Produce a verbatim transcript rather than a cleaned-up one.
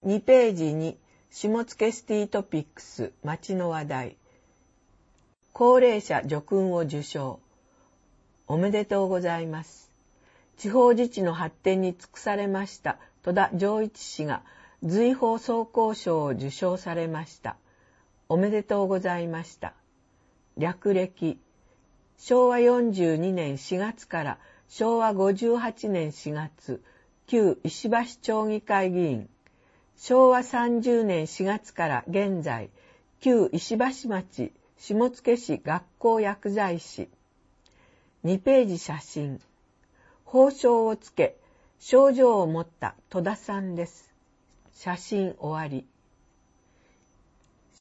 にページに下野シティトピックス町の話題。高齢者叙勲を受章。おめでとうございます。地方自治の発展に尽くされました戸田丈一氏が瑞宝総工賞を受章されました。おめでとうございました。略歴。しょうわよんじゅうにねんしがつからしょうわごじゅうはちねんしがつ、旧石橋町議会議員。しょうわさんじゅうねんしがつから現在、旧石橋町下野市学校薬剤師。にページ写真。褒章をつけ、賞状を持った戸田さんです。写真終わり。